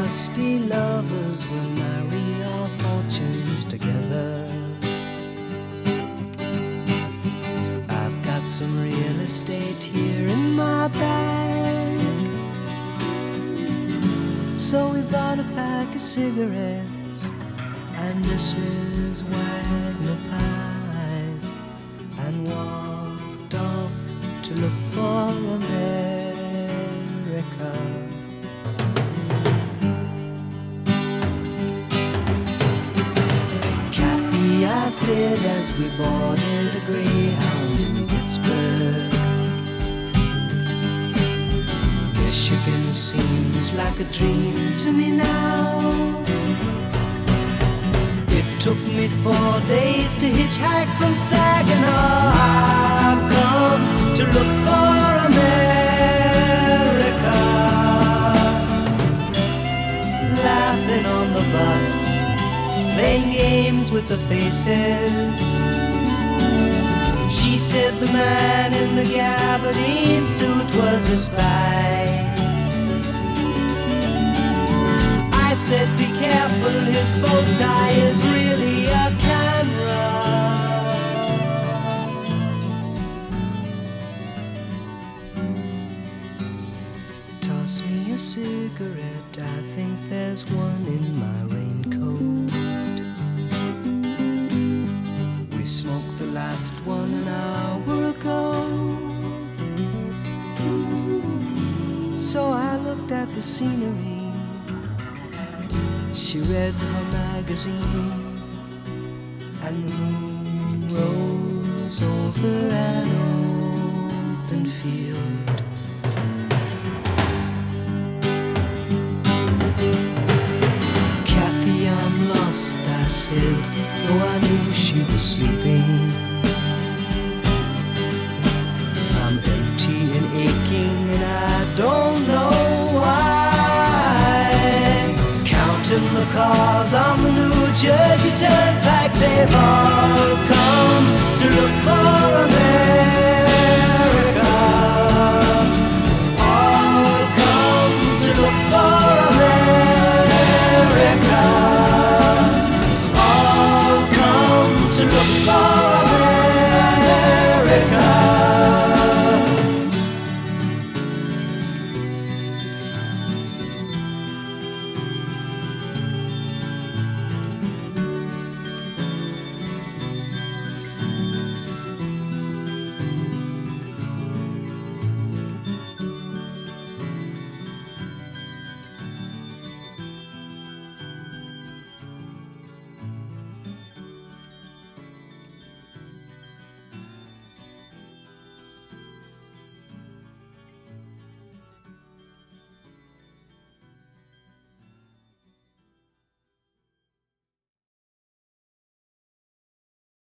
must be lovers will marry our fortunes together. I've got some real estate here in my bag, so we bought a pack of cigarettes and Mrs. Wagner pies and walked off to look for America. Kathy, I said as we boarded a Greyhound in Pittsburgh, Michigan seems like a dream to me now. It took me 4 days to hitchhike from Saginaw. I've come to look for America. Laughing on the bus, playing games with the faces. She said the man in the gabardine suit was a spy. I said be careful, his bow tie is really a camera. Toss me a cigarette, I think there's one in my raincoat. We smoked the last one an hour ago. So I looked at the scenery. She read her magazine, and the moon rose over an open field. Kathy, I'm lost, I said, though I knew she was sleeping. I'm empty and aching, and I don't know why. Counting the cars on the New Jersey Turnpike, they've all come to look for a man.